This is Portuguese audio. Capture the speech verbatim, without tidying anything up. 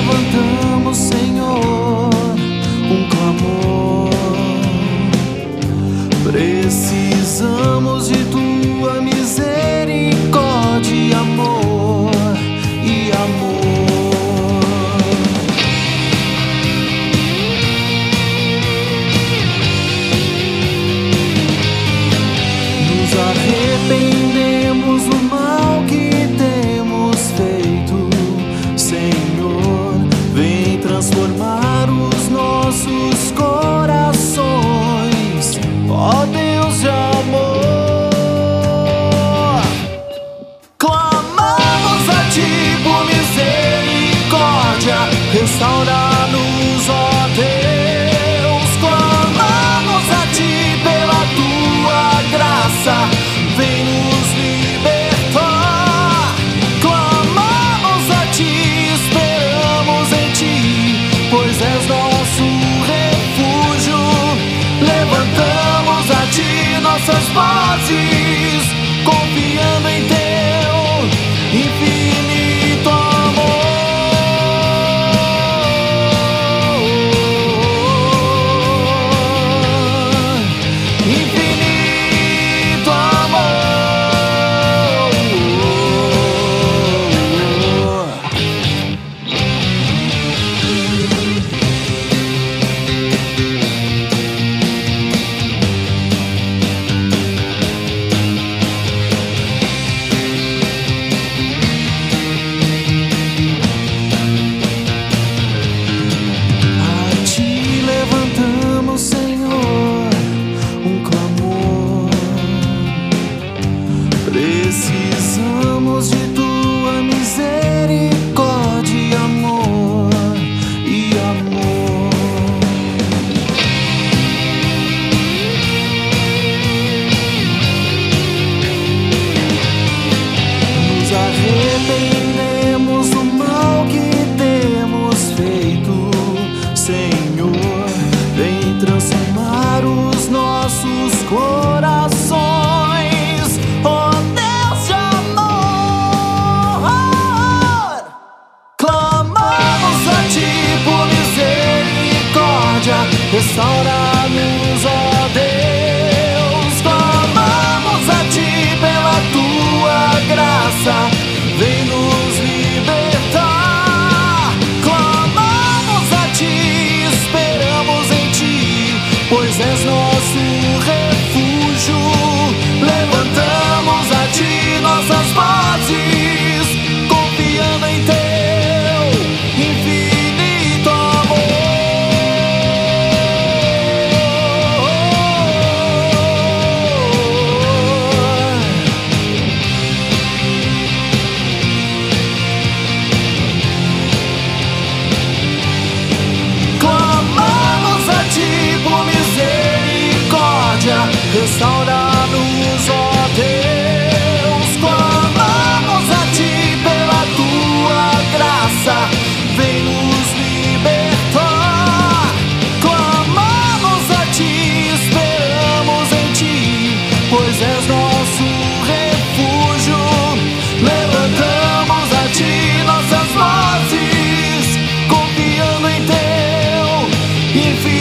levantamos, Senhor, um clamor. Precisamos de tua misericórdia e amor, e amor. Nos arrependemos do mal que temos feito, Senhor, vem transformar os nossos corações, ó Deus de amor. Clamamos a ti por misericórdia, restaura-nos, ó Deus. Clamamos a ti pela tua graça, vem nos libertar. Clamamos a ti, esperamos em ti, pois és nosso refúgio. Levantamos a ti nossas vozes, confiando em teu infinito amor. Infinito amor. A ti levantamos, Senhor, um clamor. Precisamos de tua misericórdia e amor, e amor. Nos arrependemos do mal que temos feito, Senhor, vem transformar os nossos corações, ó Deus de amor. Clamamos a ti por misericórdia, restaura-nos, ó Deus. Clamamos a ti pela tua graça, vem nos libertar. Clamamos a ti, esperamos em ti, pois és nosso refúgio. Levantamos a ti nossas vozes, confiando em teu infinito amor. Clamamos a ti por misericórdia, restaura-nos, ó Deus. Clamamos a ti pela tua graça, vem nos libertar. Clamamos a ti, esperamos em ti, pois és nosso refúgio. Levantamos a ti nossas vozes, confiando em teu infinito